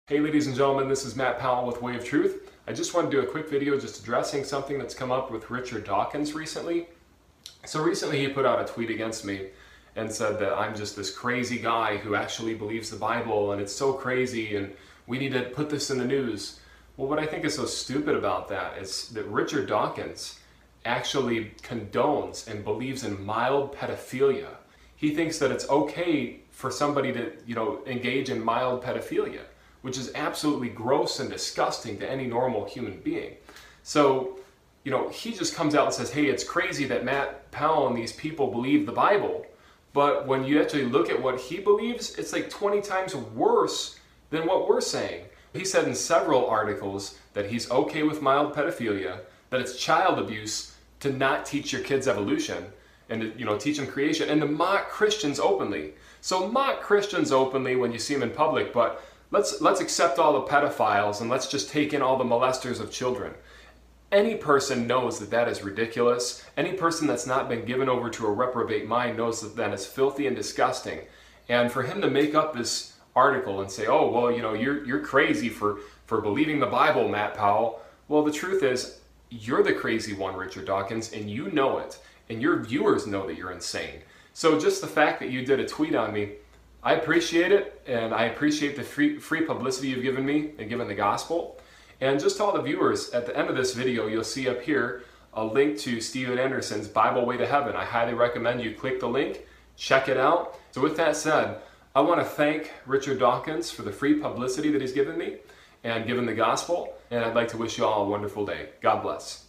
Hey ladies and gentlemen, this is Matt Powell with Way of Truth. I just want to do a quick video just addressing something that's come up with Richard Dawkins recently. So recently he put out a tweet against me and said that I'm just this crazy guy who actually believes the Bible and it's so crazy and we need to put this in the news. Well, what I think is so stupid about that is that Richard Dawkins actually condones and believes in mild pedophilia. He thinks that it's okay for somebody to, engage in mild pedophilia, which is absolutely gross and disgusting to any normal human being. So, he just comes out and says, hey, it's crazy that Matt Powell and these people believe the Bible, but when you actually look at what he believes, it's like 20 times worse than what we're saying. He said in several articles that he's okay with mild pedophilia, that it's child abuse to not teach your kids evolution, and to, teach them creation, and to mock Christians openly. So mock Christians openly when you see them in public, but let's accept all the pedophiles and let's just take in all the molesters of children. Any person knows that that is ridiculous. Any person that's not been given over to a reprobate mind knows that that is filthy and disgusting. And for him to make up this article and say, oh, well, you're crazy for believing the Bible, Matt Powell. Well, the truth is, you're the crazy one, Richard Dawkins, and you know it. And your viewers know that you're insane. So just the fact that you did a tweet on me, I appreciate it, and I appreciate the free publicity you've given me and given the gospel. And just to all the viewers, at the end of this video, you'll see up here a link to Steven Anderson's Bible Way to Heaven. I highly recommend you click the link, check it out. So with that said, I want to thank Richard Dawkins for the free publicity that he's given me and given the gospel, and I'd like to wish you all a wonderful day. God bless.